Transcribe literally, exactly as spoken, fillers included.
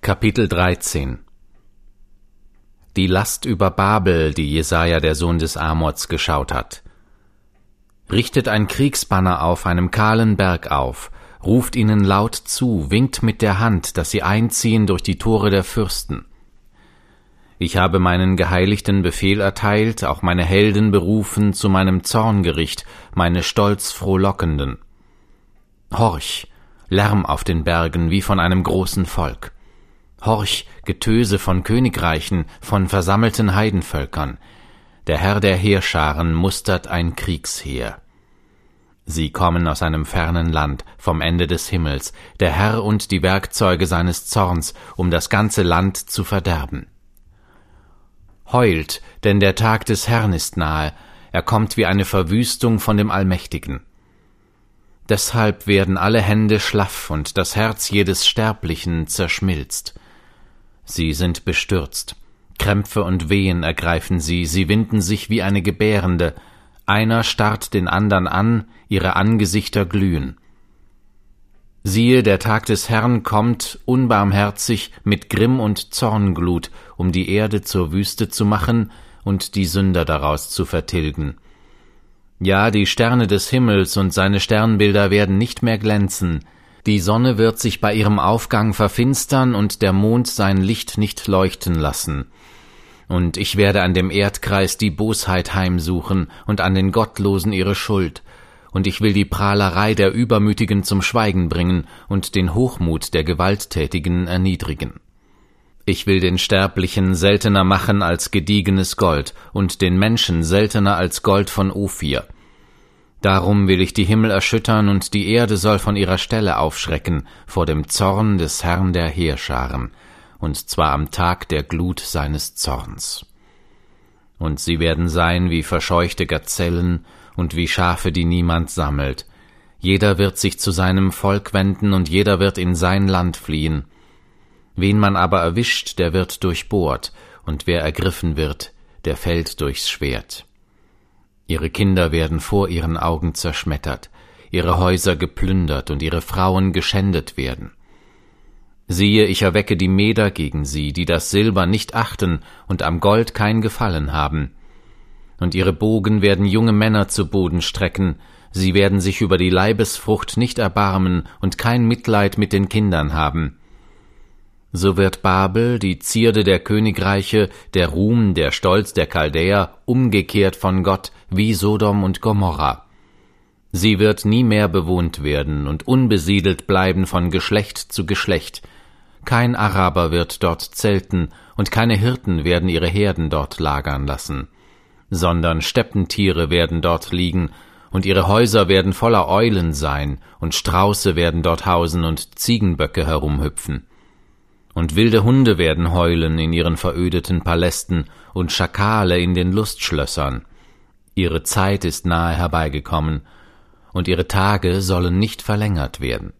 Kapitel dreizehn. Die Last über Babel, die Jesaja, der Sohn des Amoz, geschaut hat. Richtet ein Kriegsbanner auf einem kahlen Berg auf, ruft ihnen laut zu, winkt mit der Hand, dass sie einziehen durch die Tore der Fürsten. Ich habe meinen Geheiligten Befehl erteilt, auch meine Helden berufen zu meinem Zorngericht, meine stolz Frohlockenden. Horch, Lärm auf den Bergen wie von einem großen Volk. Horch, Getöse von Königreichen, von versammelten Heidenvölkern. Der Herr der Heerscharen mustert ein Kriegsheer. Sie kommen aus einem fernen Land, vom Ende des Himmels, der Herr und die Werkzeuge seines Zorns, um das ganze Land zu verderben. Heult, denn der Tag des Herrn ist nahe, er kommt wie eine Verwüstung von dem Allmächtigen. Deshalb werden alle Hände schlaff und das Herz jedes Sterblichen zerschmilzt. Sie sind bestürzt, Krämpfe und Wehen ergreifen sie, sie winden sich wie eine Gebärende, einer starrt den andern an, ihre Angesichter glühen. Siehe, der Tag des Herrn kommt, unbarmherzig, mit Grimm und Zornglut, um die Erde zur Wüste zu machen und die Sünder daraus zu vertilgen. Ja, die Sterne des Himmels und seine Sternbilder werden nicht mehr glänzen, die Sonne wird sich bei ihrem Aufgang verfinstern und der Mond sein Licht nicht leuchten lassen. Und ich werde an dem Erdkreis die Bosheit heimsuchen und an den Gottlosen ihre Schuld, und ich will die Prahlerei der Übermütigen zum Schweigen bringen und den Hochmut der Gewalttätigen erniedrigen. Ich will den Sterblichen seltener machen als gediegenes Gold und den Menschen seltener als Gold von Ophir. Darum will ich die Himmel erschüttern und die Erde soll von ihrer Stelle aufschrecken vor dem Zorn des Herrn der Heerscharen, und zwar am Tag der Glut seines Zorns. Und sie werden sein wie verscheuchte Gazellen und wie Schafe, die niemand sammelt. Jeder wird sich zu seinem Volk wenden und jeder wird in sein Land fliehen. Wen man aber erwischt, der wird durchbohrt, und wer ergriffen wird, der fällt durchs Schwert. Ihre Kinder werden vor ihren Augen zerschmettert, ihre Häuser geplündert und ihre Frauen geschändet werden. Siehe, ich erwecke die Meder gegen sie, die das Silber nicht achten und am Gold kein Gefallen haben. Und ihre Bogen werden junge Männer zu Boden strecken, sie werden sich über die Leibesfrucht nicht erbarmen und kein Mitleid mit den Kindern haben. So wird Babel, die Zierde der Königreiche, der Ruhm, der Stolz der Chaldäer, umgekehrt von Gott, wie Sodom und Gomorra. Sie wird nie mehr bewohnt werden und unbesiedelt bleiben von Geschlecht zu Geschlecht. Kein Araber wird dort zelten, und keine Hirten werden ihre Herden dort lagern lassen, sondern Steppentiere werden dort liegen, und ihre Häuser werden voller Eulen sein, und Strauße werden dort hausen und Ziegenböcke herumhüpfen. Und wilde Hunde werden heulen in ihren verödeten Palästen und Schakale in den Lustschlössern. Ihre Zeit ist nahe herbeigekommen, und ihre Tage sollen nicht verlängert werden.